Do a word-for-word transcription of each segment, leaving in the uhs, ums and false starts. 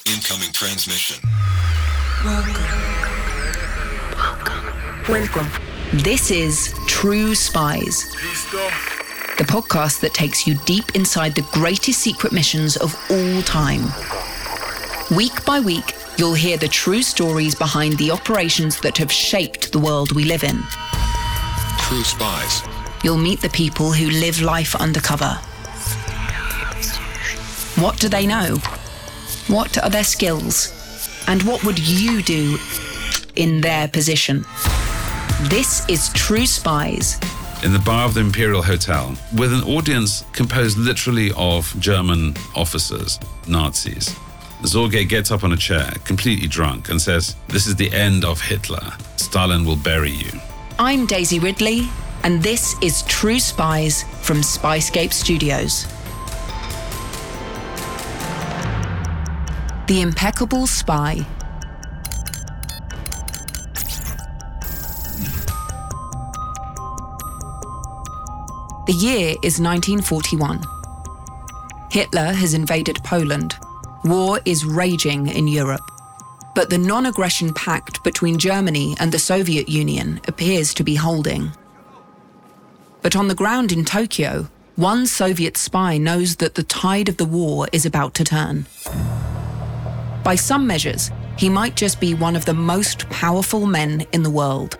Incoming transmission. Welcome. Welcome. Welcome. This is True Spies, the podcast that takes you deep inside the greatest secret missions of all time. Week by week, you'll hear the true stories behind the operations that have shaped the world we live in. True Spies. You'll meet the people who live life undercover. What do they know? What are their skills? And what would you do in their position? This is True Spies. In the bar of the Imperial Hotel, with an audience composed literally of German officers, Nazis, Zorge gets up on a chair, completely drunk, and says, "This is the end of Hitler. Stalin will bury you." I'm Daisy Ridley, and this is True Spies from Spyscape Studios. The Impeccable Spy. The year is nineteen forty-one. Hitler has invaded Poland. War is raging in Europe. But the non-aggression pact between Germany and the Soviet Union appears to be holding. But on the ground in Tokyo, one Soviet spy knows that the tide of the war is about to turn. By some measures, he might just be one of the most powerful men in the world.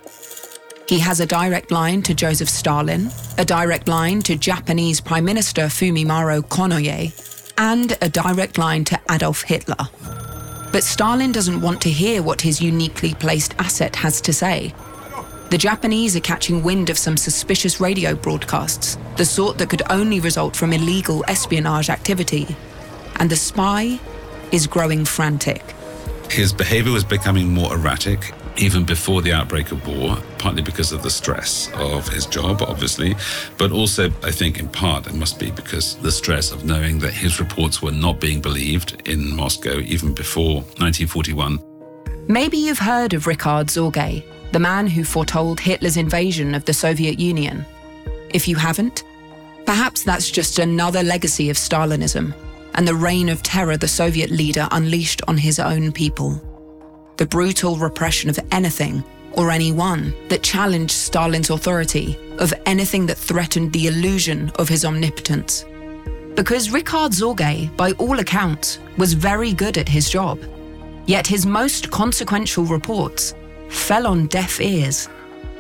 He has a direct line to Joseph Stalin, a direct line to Japanese Prime Minister Fumimaro Konoye, and a direct line to Adolf Hitler. But Stalin doesn't want to hear what his uniquely placed asset has to say. The Japanese are catching wind of some suspicious radio broadcasts, the sort that could only result from illegal espionage activity. And the spy is growing frantic. His behavior was becoming more erratic, even before the outbreak of war, partly because of the stress of his job, obviously, but also, I think, in part, it must be because the stress of knowing that his reports were not being believed in Moscow, even before nineteen forty-one. Maybe you've heard of Richard Zorge, the man who foretold Hitler's invasion of the Soviet Union. If you haven't, perhaps that's just another legacy of Stalinism and the reign of terror the Soviet leader unleashed on his own people. The brutal repression of anything or anyone that challenged Stalin's authority, of anything that threatened the illusion of his omnipotence. Because Richard Zorge, by all accounts, was very good at his job. Yet his most consequential reports fell on deaf ears.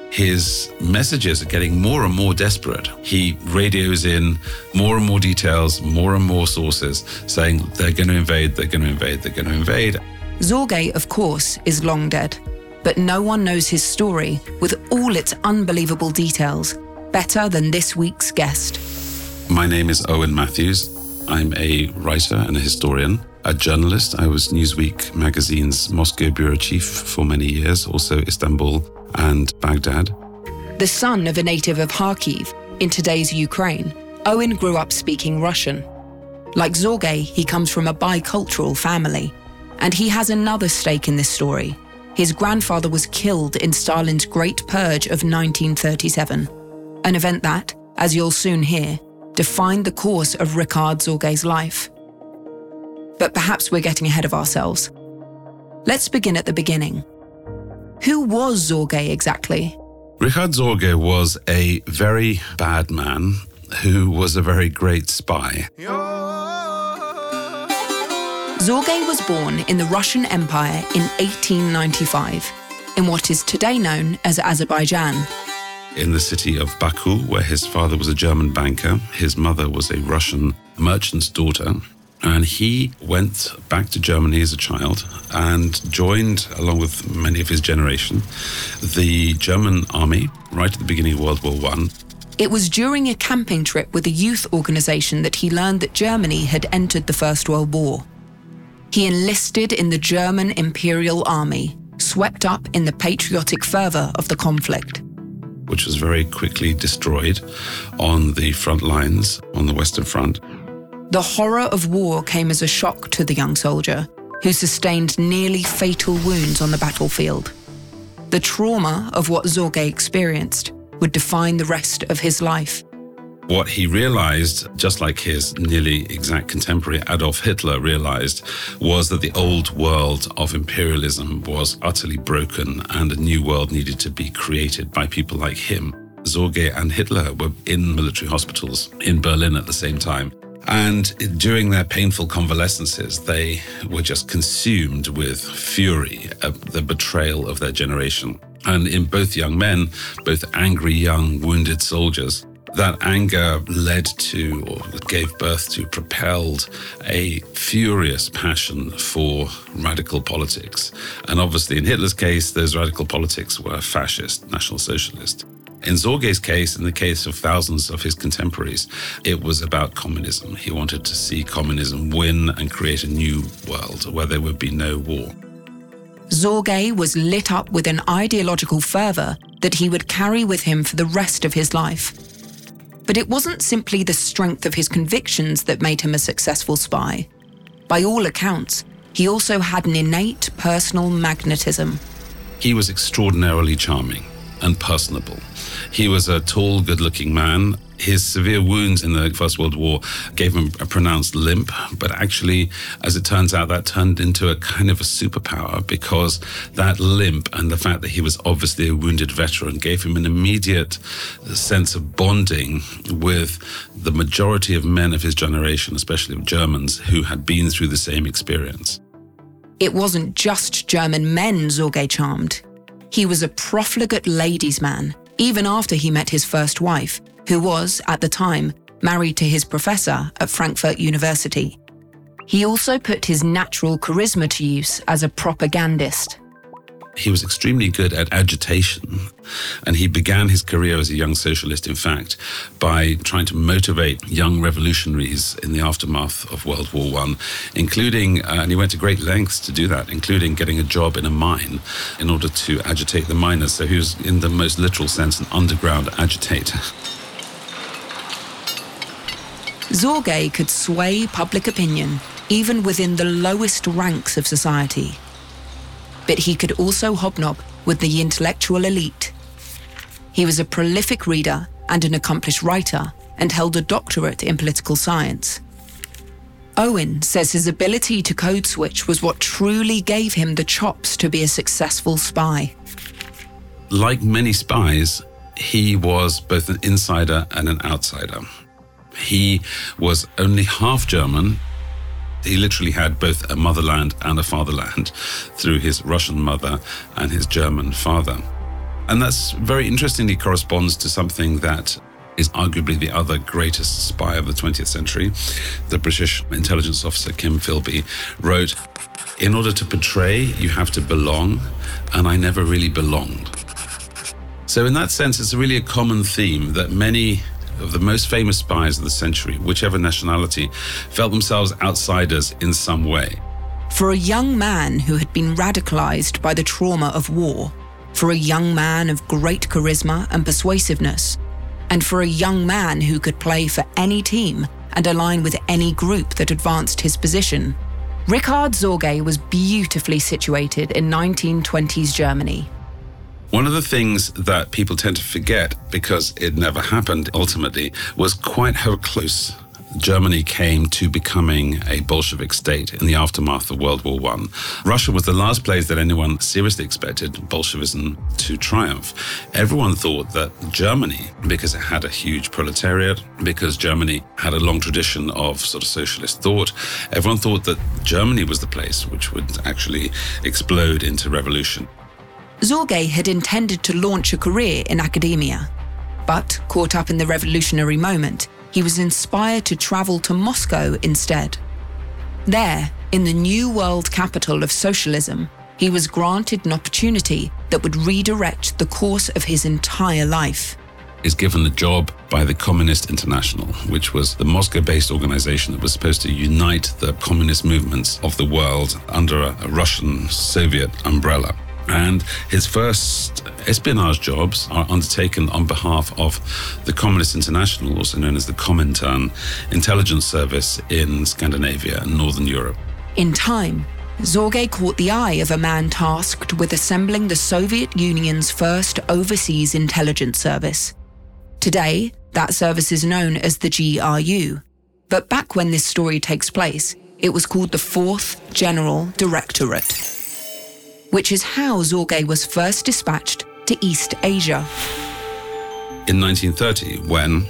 His messages are getting more and more desperate. He radios in more and more details, more and more sources, saying they're going to invade, they're going to invade, they're going to invade. Zorge, of course, is long dead, but no one knows his story with all its unbelievable details better than this week's guest. My name is Owen Matthews. I'm a writer and a historian, a journalist. I was Newsweek magazine's Moscow bureau chief for many years, also Istanbul and Baghdad. The son of a native of Kharkiv, in today's Ukraine, Owen grew up speaking Russian. Like Zorge, he comes from a bicultural family. And he has another stake in this story. His grandfather was killed in Stalin's Great Purge of nineteen thirty-seven, an event that, as you'll soon hear, defined the course of Richard Zorge's life. But perhaps we're getting ahead of ourselves. Let's begin at the beginning. Who was Zorge exactly? Richard Zorge was a very bad man who was a very great spy. Zorge was born in the Russian Empire in eighteen ninety-five, in what is today known as Azerbaijan. In the city of Baku, where his father was a German banker, his mother was a Russian merchant's daughter, and he went back to Germany as a child and joined, along with many of his generation, the German army right at the beginning of World War One. It was during a camping trip with a youth organization that he learned that Germany had entered the First World War. He enlisted in the German Imperial Army, swept up in the patriotic fervor of the conflict. Which was very quickly destroyed on the front lines, on the Western Front. The horror of war came as a shock to the young soldier, who sustained nearly fatal wounds on the battlefield. The trauma of what Zorge experienced would define the rest of his life. What he realized, just like his nearly exact contemporary Adolf Hitler realized, was that the old world of imperialism was utterly broken and a new world needed to be created by people like him. Zorge and Hitler were in military hospitals in Berlin at the same time. And during their painful convalescences, they were just consumed with fury at the betrayal of their generation. And in both young men, both angry young wounded soldiers, that anger led to, or gave birth to, propelled a furious passion for radical politics. And obviously in Hitler's case, those radical politics were fascist, National Socialist. In Zorge's case, in the case of thousands of his contemporaries, it was about communism. He wanted to see communism win and create a new world where there would be no war. Zorge was lit up with an ideological fervour that he would carry with him for the rest of his life. But it wasn't simply the strength of his convictions that made him a successful spy. By all accounts, he also had an innate personal magnetism. He was extraordinarily charming and personable. He was a tall, good-looking man. His severe wounds in the First World War gave him a pronounced limp, but actually, as it turns out, that turned into a kind of a superpower because that limp and the fact that he was obviously a wounded veteran gave him an immediate sense of bonding with the majority of men of his generation, especially of Germans, who had been through the same experience. It wasn't just German men Zorge charmed. He was a profligate ladies' man, even after he met his first wife, who was, at the time, married to his professor at Frankfurt University. He also put his natural charisma to use as a propagandist. He was extremely good at agitation, and he began his career as a young socialist, in fact, by trying to motivate young revolutionaries in the aftermath of World War One, including, uh, and he went to great lengths to do that, including getting a job in a mine in order to agitate the miners. So he was, in the most literal sense, an underground agitator. Zorge could sway public opinion, even within the lowest ranks of society. But he could also hobnob with the intellectual elite. He was a prolific reader and an accomplished writer, and held a doctorate in political science. Owen says his ability to code switch was what truly gave him the chops to be a successful spy. Like many spies, he was both an insider and an outsider. He was only half German. He literally had both a motherland and a fatherland through his Russian mother and his German father. And that's very interestingly corresponds to something that is arguably the other greatest spy of the twentieth century. The British intelligence officer Kim Philby wrote, "In order to betray, you have to belong, and I never really belonged." So in that sense, it's really a common theme that many of the most famous spies of the century, whichever nationality, felt themselves outsiders in some way. For a young man who had been radicalized by the trauma of war, for a young man of great charisma and persuasiveness, and for a young man who could play for any team and align with any group that advanced his position, Richard Zorge was beautifully situated in nineteen twenties Germany. One of the things that people tend to forget, because it never happened ultimately, was quite how close Germany came to becoming a Bolshevik state in the aftermath of World War One. Russia was the last place that anyone seriously expected Bolshevism to triumph. Everyone thought that Germany, because it had a huge proletariat, because Germany had a long tradition of sort of socialist thought, everyone thought that Germany was the place which would actually explode into revolution. Zorge had intended to launch a career in academia, but caught up in the revolutionary moment, he was inspired to travel to Moscow instead. There, in the new world capital of socialism, he was granted an opportunity that would redirect the course of his entire life. Is given a job by the Communist International, which was the Moscow-based organization that was supposed to unite the communist movements of the world under a, a Russian-Soviet umbrella. And his first espionage jobs are undertaken on behalf of the Communist International, also known as the Comintern intelligence service in Scandinavia and Northern Europe. In time, Zorge caught the eye of a man tasked with assembling the Soviet Union's first overseas intelligence service. Today, That service is known as the G R U. But back when this story takes place, it was called the Fourth General Directorate, which is how Zorge was first dispatched to East Asia. In nineteen thirty, when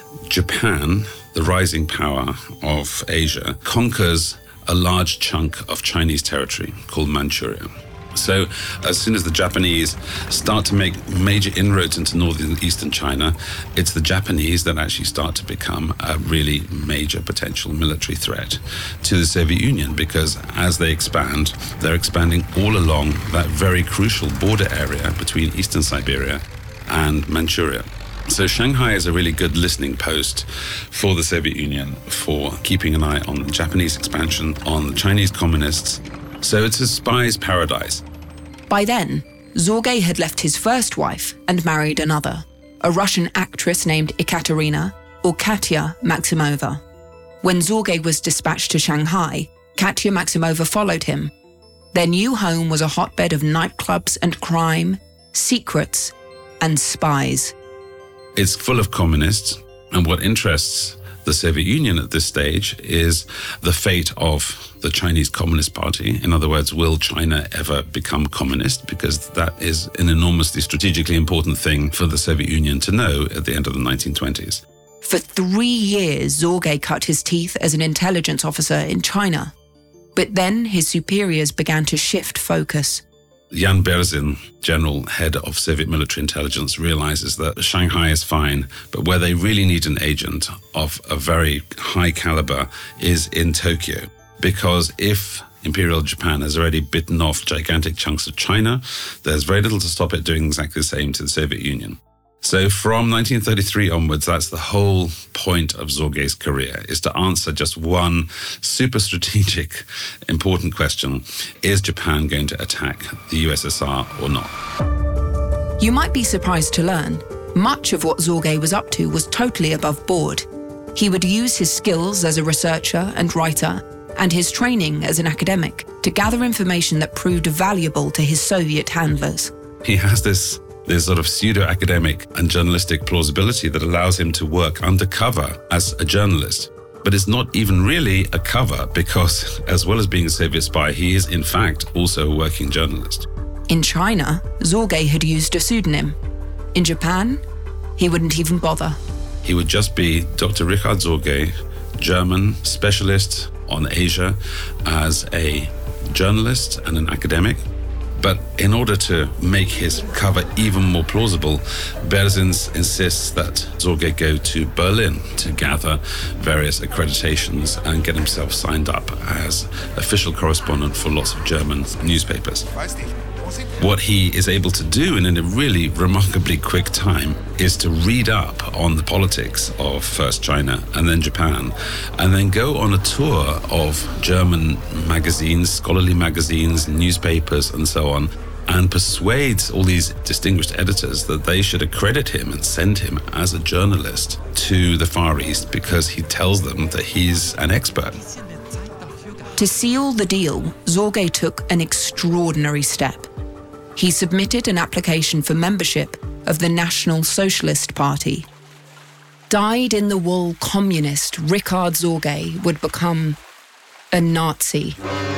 Japan, the rising power of Asia, conquers a large chunk of Chinese territory called Manchuria. So as soon as the Japanese start to make major inroads into northern and eastern China, it's the Japanese that actually start to become a really major potential military threat to the Soviet Union, because as they expand, they're expanding all along that very crucial border area between eastern Siberia and Manchuria. So Shanghai is a really good listening post for the Soviet Union for keeping an eye on the Japanese expansion, on the Chinese communists. So it's a spy's paradise. By then, Zorge had left his first wife and married another, a Russian actress named Ekaterina, or Katya Maximova. When Zorge was dispatched to Shanghai, Katya Maximova followed him. Their new home was a hotbed of nightclubs and crime, secrets, and spies. It's full of communists, and what interests the Soviet Union at this stage is the fate of the Chinese Communist Party. In other words, will China ever become communist? Because that is an enormously strategically important thing for the Soviet Union to know at the end of the nineteen twenties. For three years, Zorge cut his teeth as an intelligence officer in China. But then his superiors began to shift focus. Jan Berzin, general head of Soviet military intelligence, realizes that Shanghai is fine, but where they really need an agent of a very high caliber is in Tokyo. Because if Imperial Japan has already bitten off gigantic chunks of China, there's very little to stop it doing exactly the same to the Soviet Union. So from nineteen thirty-three onwards, that's the whole point of Zorge's career, is to answer just one super strategic, important question. Is Japan going to attack the U S S R or not? You might be surprised to learn, much of what Zorge was up to was totally above board. He would use his skills as a researcher and writer, and his training as an academic, to gather information that proved valuable to his Soviet handlers. He has this This sort of pseudo-academic and journalistic plausibility that allows him to work undercover as a journalist. But it's not even really a cover, because as well as being a Soviet spy, he is in fact also a working journalist. In China, Zorge had used a pseudonym. In Japan, he wouldn't even bother. He would just be Doctor Richard Zorge, German specialist on Asia, as a journalist and an academic. But in order to make his cover even more plausible, Berzin insists that Zorge go to Berlin to gather various accreditations and get himself signed up as official correspondent for lots of German newspapers. What he is able to do in a really remarkably quick time is to read up on the politics of first China and then Japan, and then go on a tour of German magazines, scholarly magazines, newspapers, and so on, and persuades all these distinguished editors that they should accredit him and send him as a journalist to the Far East, because he tells them that he's an expert. To seal the deal, Zorge took an extraordinary step. He submitted an application for membership of the National Socialist Party. Dyed-in-the-wool communist Richard Zorge would become a Nazi.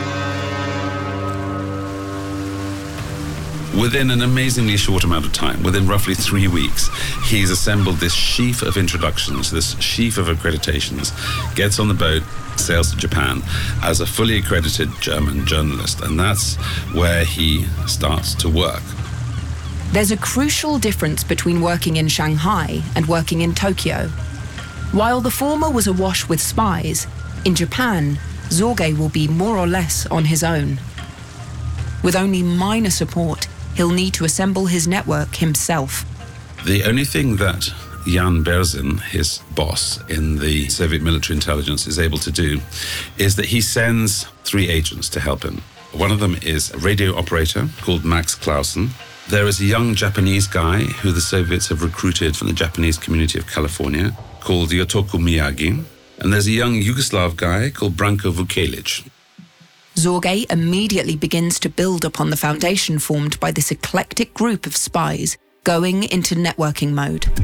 Within an amazingly short amount of time, within roughly three weeks, he's assembled this sheaf of introductions, this sheaf of accreditations, gets on the boat, sails to Japan as a fully accredited German journalist, and that's where he starts to work. There's a crucial difference between working in Shanghai and working in Tokyo. While the former was awash with spies, in Japan, Zorge will be more or less on his own. With only minor support, he'll need to assemble his network himself. The only thing that Jan Berzin, his boss in the Soviet military intelligence, is able to do is that he sends three agents to help him. One of them is a radio operator called Max Clausen. There is a young Japanese guy who the Soviets have recruited from the Japanese community of California called Yotoku Miyagi. And there's a young Yugoslav guy called Branko Vukelic. Zorge immediately begins to build upon the foundation formed by this eclectic group of spies, going into networking mode.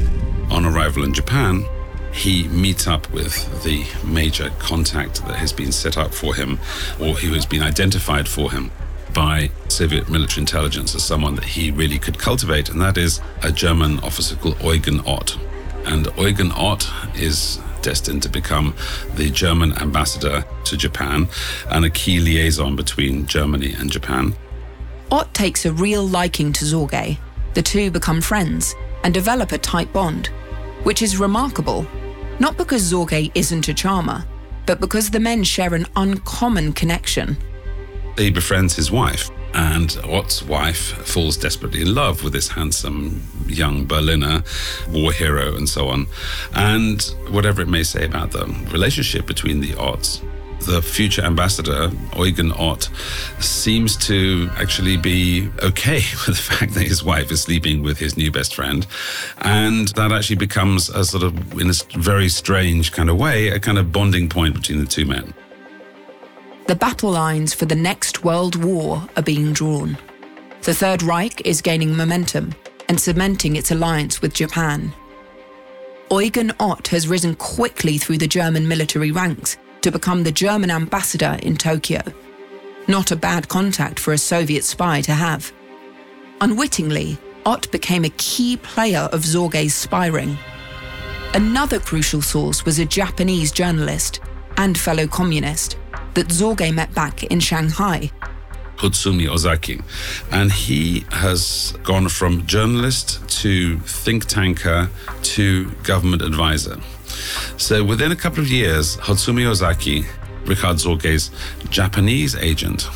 On arrival in Japan, he meets up with the major contact that has been set up for him, or who has been identified for him by Soviet military intelligence as someone that he really could cultivate, and that is a German officer called Eugen Ott. And Eugen Ott is destined to become the German ambassador to Japan and a key liaison between Germany and Japan. Ott takes a real liking to Zorge. The two become friends and develop a tight bond, which is remarkable, not because Zorge isn't a charmer, but because the men share an uncommon connection. He befriends his wife, and Ott's wife falls desperately in love with this handsome young Berliner, war hero and so on. And whatever it may say about the relationship between the Otts, the future ambassador, Eugen Ott, seems to actually be okay with the fact that his wife is sleeping with his new best friend. And that actually becomes a sort of, in a very strange kind of way, a kind of bonding point between the two men. The battle lines for the next world war are being drawn. The Third Reich is gaining momentum and cementing its alliance with Japan. Eugen Ott has risen quickly through the German military ranks to become the German ambassador in Tokyo. Not a bad contact for a Soviet spy to have. Unwittingly, Ott became a key player of Zorge's spy ring. Another crucial source was a Japanese journalist and fellow communist that Zorge met back in Shanghai. Hotsumi Ozaki. And he has gone from journalist to think tanker to government advisor. So within a couple of years, Hotsumi Ozaki, Richard Zorge's Japanese agent,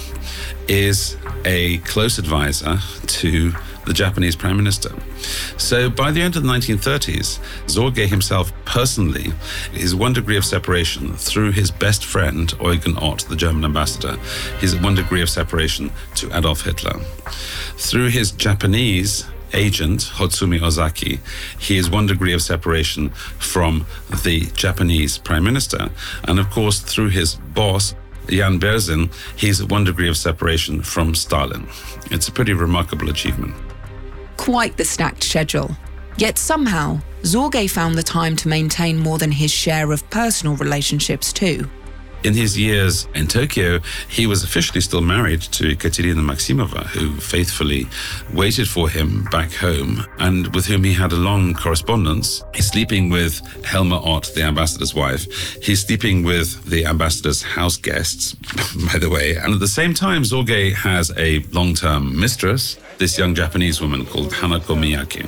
is a close advisor to the Japanese Prime Minister. So by the end of the nineteen thirties, Zorge himself personally is one degree of separation through his best friend, Eugen Ott, the German ambassador. He's at one degree of separation to Adolf Hitler. Through his Japanese agent, Hotsumi Ozaki, he is one degree of separation from the Japanese Prime Minister. And of course, through his boss, Jan Berzin, he's at one degree of separation from Stalin. It's a pretty remarkable achievement. Quite the stacked schedule. Yet somehow, Zorge found the time to maintain more than his share of personal relationships too. In his years in Tokyo, he was officially still married to Ekaterina Maximova, who faithfully waited for him back home and with whom he had a long correspondence. He's sleeping with Helma Ott, the ambassador's wife. He's sleeping with the ambassador's house guests, by the way. And at the same time, Zorge has a long-term mistress, this young Japanese woman called Hanako Miyake.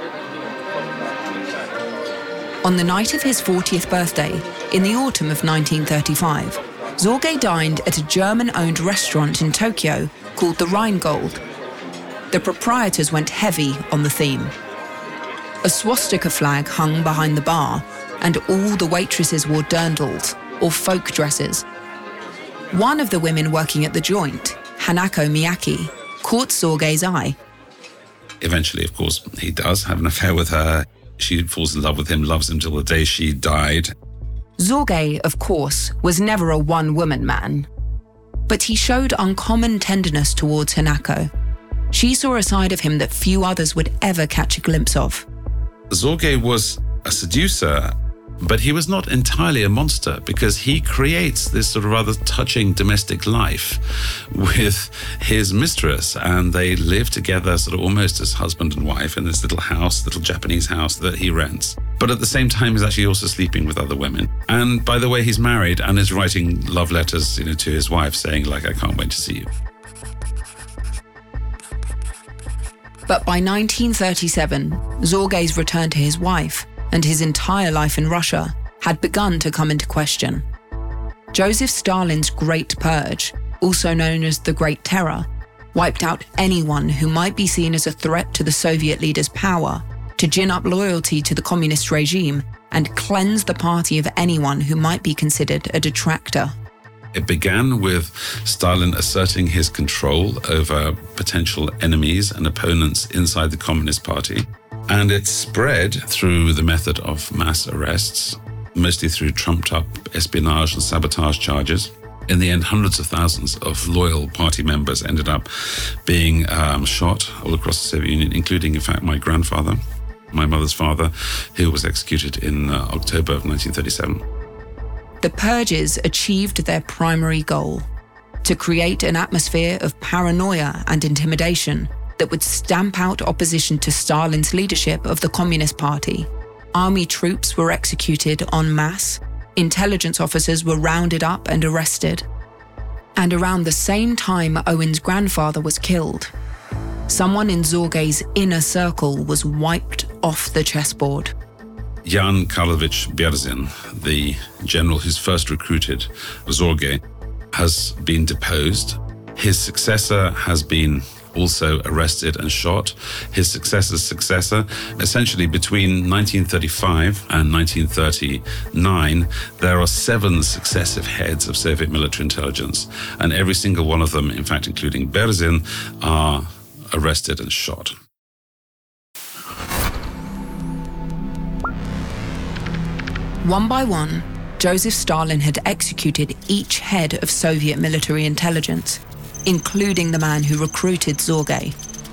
On the night of his fortieth birthday, in the autumn of nineteen thirty-five, Zorge dined at a German-owned restaurant in Tokyo called the Rheingold. The proprietors went heavy on the theme. A swastika flag hung behind the bar, and all the waitresses wore dirndls, or folk dresses. One of the women working at the joint, Hanako Miyake, caught Zorge's eye. Eventually, of course, he does have an affair with her. She falls in love with him, loves him till the day she died. Zorge, of course, was never a one-woman man. But he showed uncommon tenderness towards Hanako. She saw a side of him that few others would ever catch a glimpse of. Zorge was a seducer, but he was not entirely a monster because he creates this sort of rather touching domestic life with his mistress, and they live together sort of almost as husband and wife in this little house, little Japanese house that he rents. But at the same time, he's actually also sleeping with other women. And by the way, he's married and is writing love letters, you know, to his wife saying, like, I can't wait to see you. But by nineteen thirty-seven, Zorge's return to his wife and his entire life in Russia had begun to come into question. Joseph Stalin's Great Purge, also known as the Great Terror, wiped out anyone who might be seen as a threat to the Soviet leader's power, to gin up loyalty to the communist regime, and cleanse the party of anyone who might be considered a detractor. It began with Stalin asserting his control over potential enemies and opponents inside the Communist Party. And it spread through the method of mass arrests, mostly through trumped-up espionage and sabotage charges. In the end, hundreds of thousands of loyal party members ended up being um, shot all across the Soviet Union, including, in fact, my grandfather. my mother's father, who was executed in uh, October of nineteen thirty-seven. The purges achieved their primary goal: to create an atmosphere of paranoia and intimidation that would stamp out opposition to Stalin's leadership of the Communist Party. Army troops were executed en masse, intelligence officers were rounded up and arrested. And around the same time Owen's grandfather was killed, someone in Zorgay's inner circle was wiped off the chessboard. Jan Karlovich Berzin, the general who's first recruited Zorgay, has been deposed. His successor has been also arrested and shot. His successor's successor, essentially between nineteen thirty-five and nineteen thirty-nine, there are seven successive heads of Soviet military intelligence, and every single one of them, in fact including Berzin, are arrested and shot. One by one, Joseph Stalin had executed each head of Soviet military intelligence, including the man who recruited Zorgay.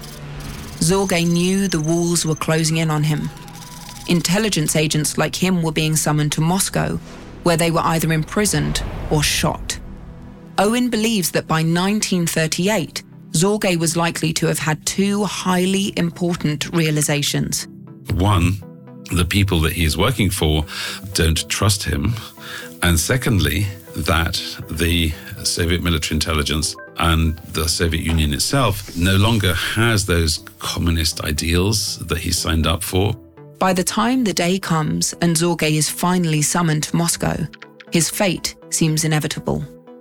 Zorgay knew the walls were closing in on him. Intelligence agents like him were being summoned to Moscow, where they were either imprisoned or shot. Owen believes that by nineteen thirty-eight, Zorgay was likely to have had two highly important realizations. One, the people that he is working for don't trust him. And secondly, that the Soviet military intelligence and the Soviet Union itself no longer has those communist ideals that he signed up for. By the time the day comes and Zorgay is finally summoned to Moscow, his fate seems inevitable.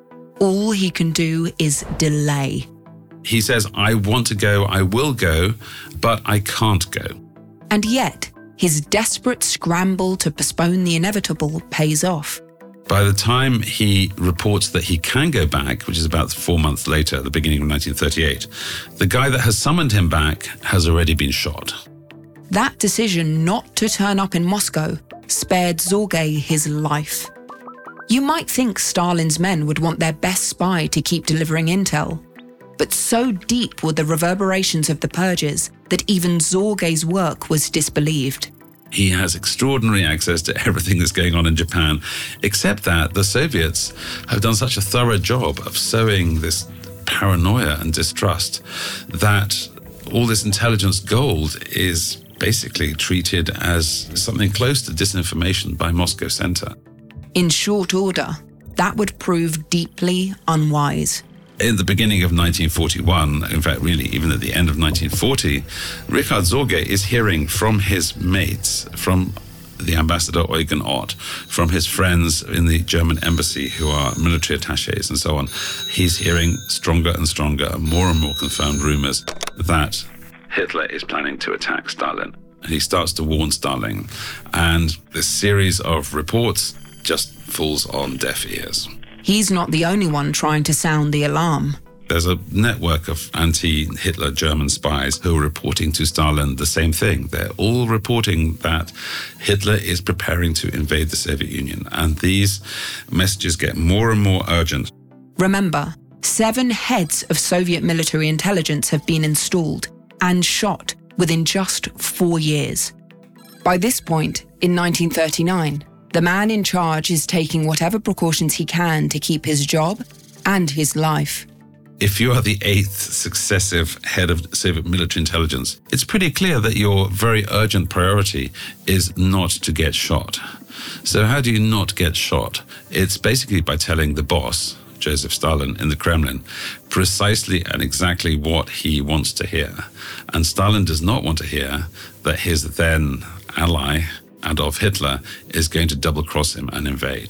All he can do is delay. He says, I want to go, I will go, but I can't go. And yet, his desperate scramble to postpone the inevitable pays off. By the time he reports that he can go back, which is about four months later, at the beginning of nineteen thirty-eight, the guy that has summoned him back has already been shot. That decision not to turn up in Moscow spared Zorgay his life. You might think Stalin's men would want their best spy to keep delivering intel, but so deep were the reverberations of the purges that even Zorgay's work was disbelieved. He has extraordinary access to everything that's going on in Japan, except that the Soviets have done such a thorough job of sowing this paranoia and distrust that all this intelligence gold is basically treated as something close to disinformation by Moscow Center. In short order, that would prove deeply unwise. In the beginning of nineteen forty-one, in fact, really even at the end of nineteen forty, Richard Zorgay is hearing from his mates, from the ambassador Eugen Ott, from his friends in the German embassy who are military attachés and so on. He's hearing stronger and stronger, more and more confirmed rumors that Hitler is planning to attack Stalin. And he starts to warn Stalin, and this series of reports just falls on deaf ears. He's not the only one trying to sound the alarm. There's a network of anti-Hitler German spies who are reporting to Stalin the same thing. They're all reporting that Hitler is preparing to invade the Soviet Union, and these messages get more and more urgent. Remember, seven heads of Soviet military intelligence have been installed and shot within just four years. By this point, in nineteen thirty-nine, the man in charge is taking whatever precautions he can to keep his job and his life. If you are the eighth successive head of Soviet military intelligence, it's pretty clear that your very urgent priority is not to get shot. So how do you not get shot? It's basically by telling the boss, Joseph Stalin, in the Kremlin, precisely and exactly what he wants to hear. And Stalin does not want to hear that his then ally, Adolf Hitler, is going to double-cross him and invade.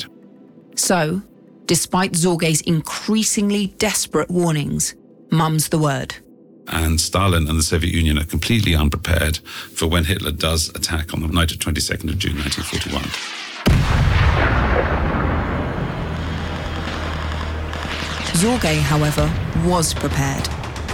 So, despite Zorgay's increasingly desperate warnings, mum's the word. And Stalin and the Soviet Union are completely unprepared for when Hitler does attack on the night of twenty-second of June nineteen forty-one. Zorgay, however, was prepared.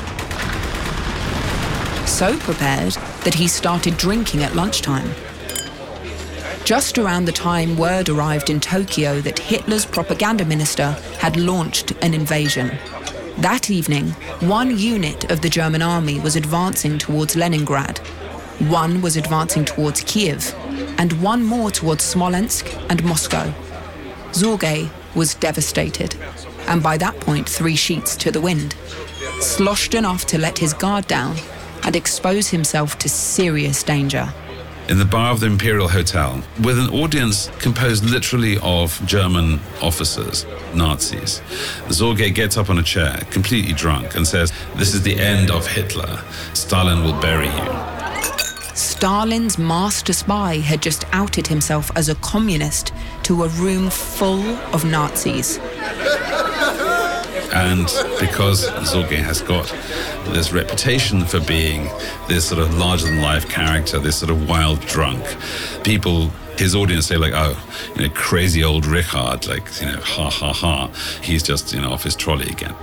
So prepared that he started drinking at lunchtime. Just around the time word arrived in Tokyo that Hitler's propaganda minister had launched an invasion. That evening, one unit of the German army was advancing towards Leningrad. One was advancing towards Kiev, and one more towards Smolensk and Moscow. Zorge was devastated, and by that point three sheets to the wind, sloshed enough to let his guard down and expose himself to serious danger. In the bar of the Imperial Hotel, with an audience composed literally of German officers, Nazis, Zorge gets up on a chair, completely drunk, and says, "This is the end of Hitler. Stalin will bury you." Stalin's master spy had just outed himself as a communist to a room full of Nazis. And because Zorge has got this reputation for being this sort of larger-than-life character, this sort of wild drunk, people, his audience say like, oh, you know, crazy old Richard, like, you know, ha, ha, ha, he's just, you know, off his trolley again.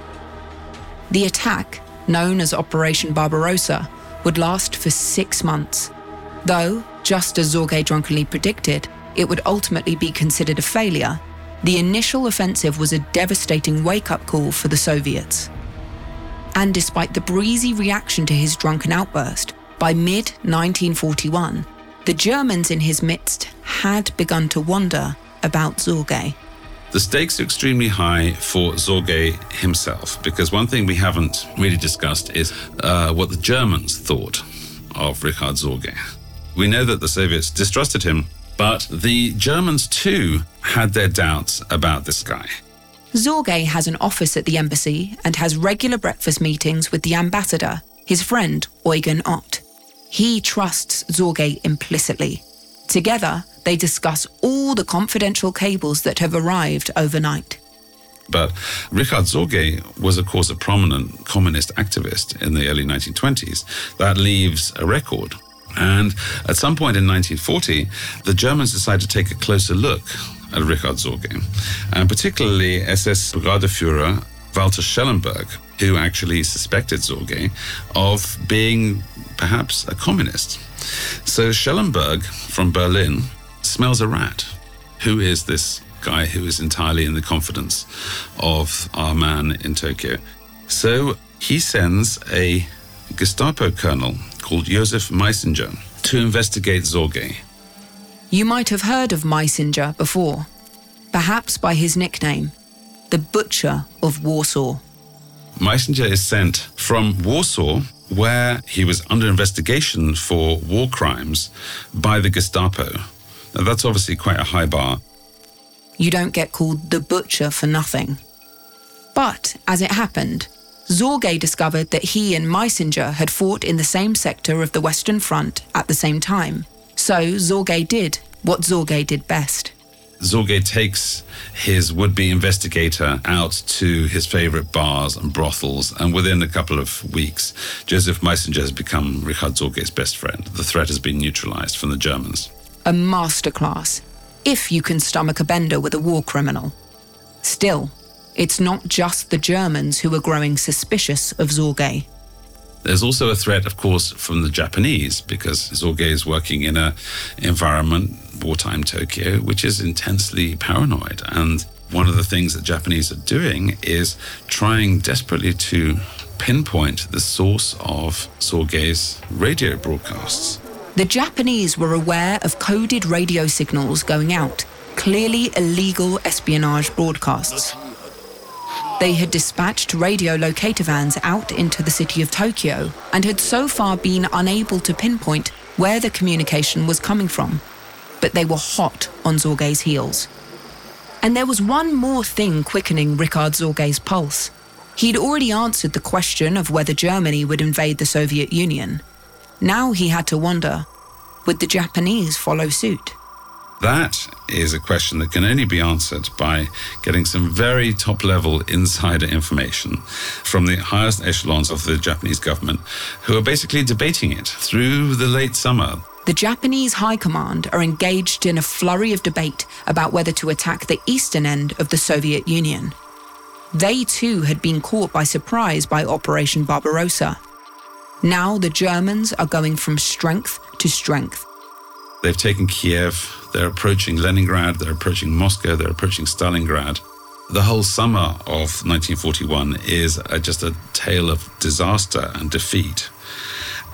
The attack, known as Operation Barbarossa, would last for six months. Though, just as Zorge drunkenly predicted, it would ultimately be considered a failure. The initial offensive was a devastating wake-up call for the Soviets. And despite the breezy reaction to his drunken outburst, by mid nineteen forty-one, the Germans in his midst had begun to wonder about Zorge. The stakes are extremely high for Zorge himself, because one thing we haven't really discussed is uh, what the Germans thought of Richard Zorge. We know that the Soviets distrusted him, but the Germans too had their doubts about this guy. Zorge has an office at the embassy and has regular breakfast meetings with the ambassador, his friend Eugen Ott. He trusts Zorge implicitly. Together, they discuss all the confidential cables that have arrived overnight. But Richard Zorge was, of course, a prominent communist activist in the early nineteen twenties. That leaves a record. And at some point in nineteen forty, the Germans decided to take a closer look at Richard Zorge, and particularly S S Brigadeführer Walter Schellenberg, who actually suspected Zorge of being perhaps a communist. So Schellenberg from Berlin smells a rat. Who is this guy who is entirely in the confidence of our man in Tokyo? So he sends a Gestapo colonel called Josef Meisinger to investigate Zorge. You might have heard of Meisinger before, perhaps by his nickname, the Butcher of Warsaw. Meisinger is sent from Warsaw, where he was under investigation for war crimes by the Gestapo. Now, that's obviously quite a high bar. You don't get called the Butcher for nothing. But, as it happened, Zorge discovered that he and Meisinger had fought in the same sector of the Western Front at the same time. So Zorge did what Zorge did best. Zorge takes his would-be investigator out to his favorite bars and brothels, and within a couple of weeks, Josef Meisinger has become Richard Zorge's best friend. The threat has been neutralized from the Germans. A masterclass, if you can stomach a bender with a war criminal. Still, it's not just the Germans who are growing suspicious of Zorge. There's also a threat, of course, from the Japanese, because Zorge is working in an environment, wartime Tokyo, which is intensely paranoid. And one of the things that Japanese are doing is trying desperately to pinpoint the source of Zorge's radio broadcasts. The Japanese were aware of coded radio signals going out, clearly illegal espionage broadcasts. They had dispatched radio locator vans out into the city of Tokyo and had so far been unable to pinpoint where the communication was coming from. But they were hot on Zorge's heels. And there was one more thing quickening Richard Zorge's pulse. He'd already answered the question of whether Germany would invade the Soviet Union. Now he had to wonder, would the Japanese follow suit? That is a question that can only be answered by getting some very top-level insider information from the highest echelons of the Japanese government, who are basically debating it through the late summer. The Japanese High Command are engaged in a flurry of debate about whether to attack the eastern end of the Soviet Union. They too had been caught by surprise by Operation Barbarossa. Now the Germans are going from strength to strength. They've taken Kiev, they're approaching Leningrad, they're approaching Moscow, they're approaching Stalingrad. The whole summer of nineteen forty-one is a, just a tale of disaster and defeat.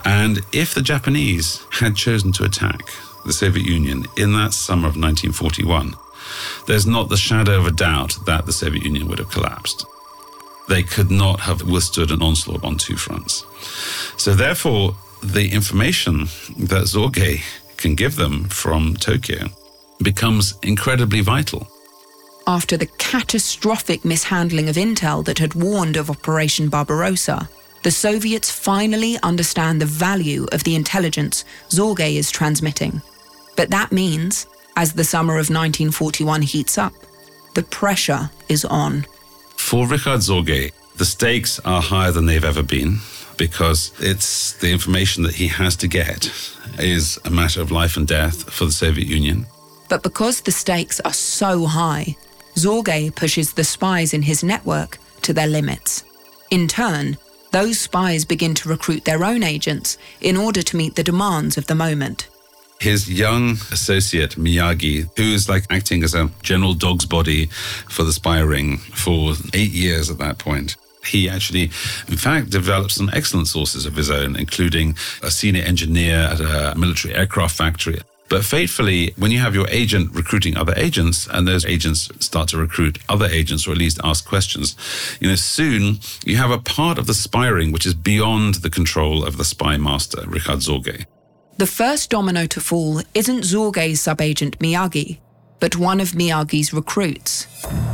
And if the Japanese had chosen to attack the Soviet Union in that summer of nineteen forty-one, there's not the shadow of a doubt that the Soviet Union would have collapsed. They could not have withstood an onslaught on two fronts. So therefore, the information that Zorge can give them from Tokyo becomes incredibly vital. After the catastrophic mishandling of intel that had warned of Operation Barbarossa, the Soviets finally understand the value of the intelligence Zorge is transmitting. But that means, as the summer of nineteen forty-one heats up, the pressure is on. For Richard Zorge, the stakes are higher than they've ever been, because it's the information that he has to get is a matter of life and death for the Soviet Union. But because the stakes are so high, Zorge pushes the spies in his network to their limits. In turn, those spies begin to recruit their own agents in order to meet the demands of the moment. His young associate, Miyagi, who's like acting as a general dog's body for the spy ring for eight years at that point, he actually, in fact, developed some excellent sources of his own, including a senior engineer at a military aircraft factory. But fatefully, when you have your agent recruiting other agents, and those agents start to recruit other agents, or at least ask questions, you know, soon you have a part of the spy ring which is beyond the control of the spy master, Richard Zorge. The first domino to fall isn't Zorge's sub-agent Miyagi, but one of Miyagi's recruits.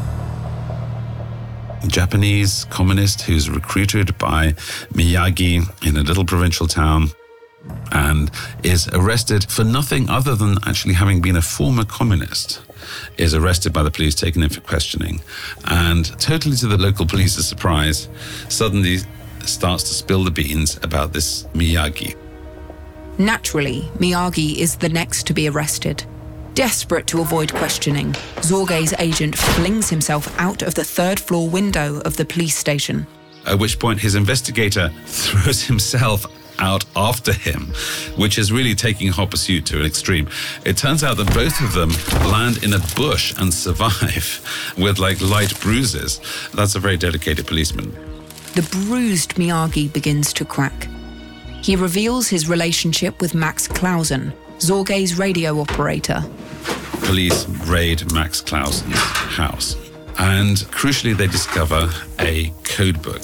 A Japanese communist who's recruited by Miyagi in a little provincial town and is arrested for nothing other than actually having been a former communist, is arrested by the police, taken in for questioning, and totally to the local police's surprise, suddenly starts to spill the beans about this Miyagi. Naturally, Miyagi is the next to be arrested. Desperate to avoid questioning, Zorge's agent flings himself out of the third floor window of the police station. At which point his investigator throws himself out after him, which is really taking hot pursuit to an extreme. It turns out that both of them land in a bush and survive with like light bruises. That's a very dedicated policeman. The bruised Miyagi begins to crack. He reveals his relationship with Max Clausen, Zorge's radio operator. Police raid Max Clausen's house, and crucially they discover a code book.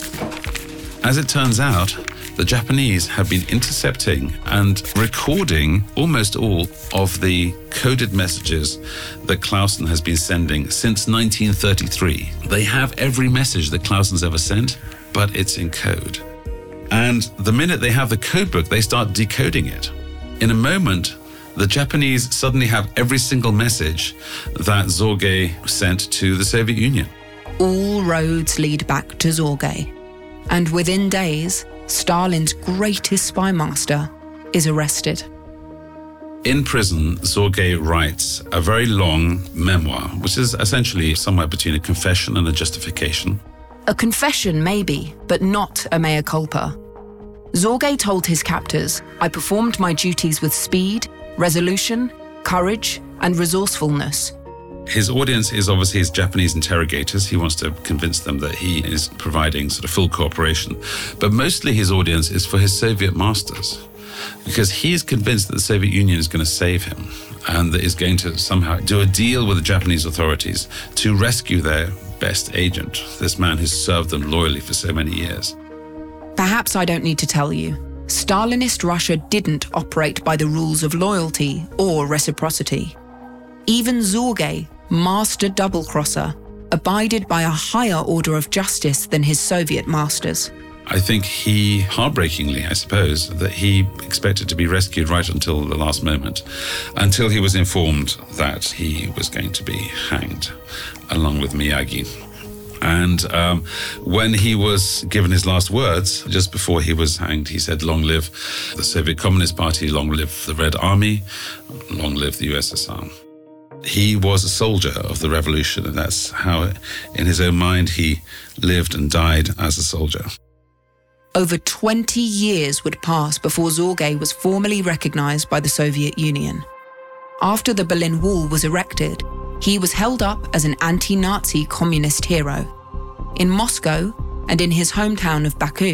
As it turns out, the Japanese have been intercepting and recording almost all of the coded messages that Clausen has been sending since nineteen thirty-three. They have every message that Clausen's ever sent, but it's in code. And the minute they have the code book, they start decoding it. In a moment, the Japanese suddenly have every single message that Zorge sent to the Soviet Union. All roads lead back to Zorge. And within days, Stalin's greatest spy master is arrested. In prison, Zorge writes a very long memoir, which is essentially somewhere between a confession and a justification. A confession, maybe, but not a mea culpa. Zorge told his captors, "I performed my duties with speed, resolution, courage, and resourcefulness." His audience is obviously his Japanese interrogators. He wants to convince them that he is providing sort of full cooperation. But mostly his audience is for his Soviet masters, because he is convinced that the Soviet Union is going to save him and that is going to somehow do a deal with the Japanese authorities to rescue their best agent, this man who's served them loyally for so many years. Perhaps I don't need to tell you, Stalinist Russia didn't operate by the rules of loyalty or reciprocity. Even Zorge, master double-crosser, abided by a higher order of justice than his Soviet masters. I think he, heartbreakingly, I suppose, that he expected to be rescued right until the last moment, until he was informed that he was going to be hanged, along with Miyagi. And um, when he was given his last words, just before he was hanged, he said, "Long live the Soviet Communist Party, long live the Red Army, long live the U S S R." He was a soldier of the revolution, and that's how, in his own mind, he lived and died as a soldier. Over twenty years would pass before Zorge was formally recognized by the Soviet Union. After the Berlin Wall was erected, he was held up as an anti-Nazi communist hero. In Moscow and in his hometown of Baku,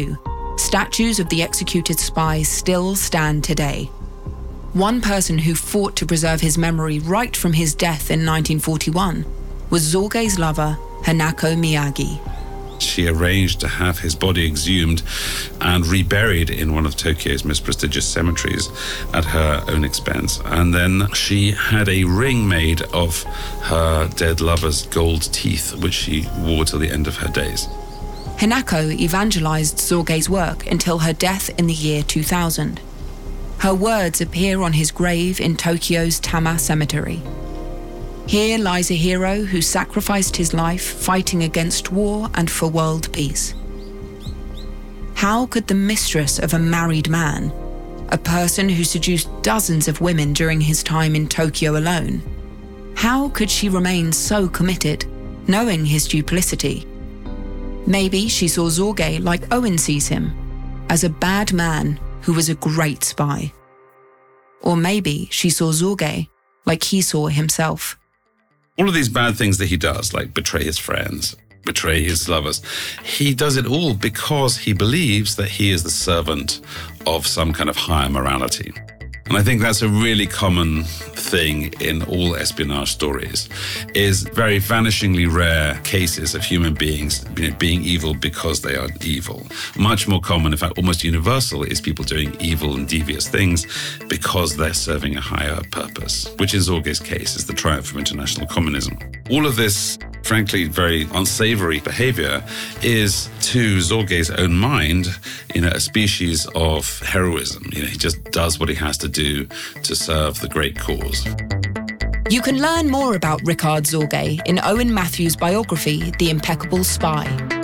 Statues of the executed spies still stand today. One person who fought to preserve his memory right from his death in nineteen forty-one was Zorge's lover, Hanako Miyagi. She arranged to have his body exhumed and reburied in one of Tokyo's most prestigious cemeteries at her own expense. And then she had a ring made of her dead lover's gold teeth, which she wore till the end of her days. Hanako evangelized Zorge's work until her death in the year two thousand. Her words appear on his grave in Tokyo's Tama Cemetery. Here lies a hero who sacrificed his life fighting against war and for world peace. How could the mistress of a married man, a person who seduced dozens of women during his time in Tokyo alone, how could she remain so committed, knowing his duplicity? Maybe she saw Zorge like Owen sees him, as a bad man who was a great spy. Or maybe she saw Zorge like he saw himself. All of these bad things that he does, like betray his friends, betray his lovers, he does it all because he believes that he is the servant of some kind of higher morality. And I think that's a really common thing in all espionage stories, is very vanishingly rare cases of human beings, you know, being evil because they are evil. Much more common, in fact, almost universal, is people doing evil and devious things because they're serving a higher purpose, which in Zorge's case is the triumph of international communism. All of this, frankly, very unsavory behavior is, to Zorge's own mind, you know, a species of heroism. You know, he just does what he has to do to serve the great cause. You can learn more about Richard Zorge in Owen Matthews' biography, The Impeccable Spy.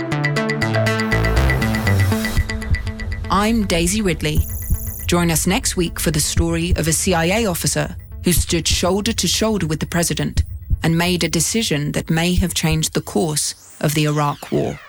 I'm Daisy Ridley. Join us next week for the story of a C I A officer who stood shoulder to shoulder with the president and made a decision that may have changed the course of the Iraq War.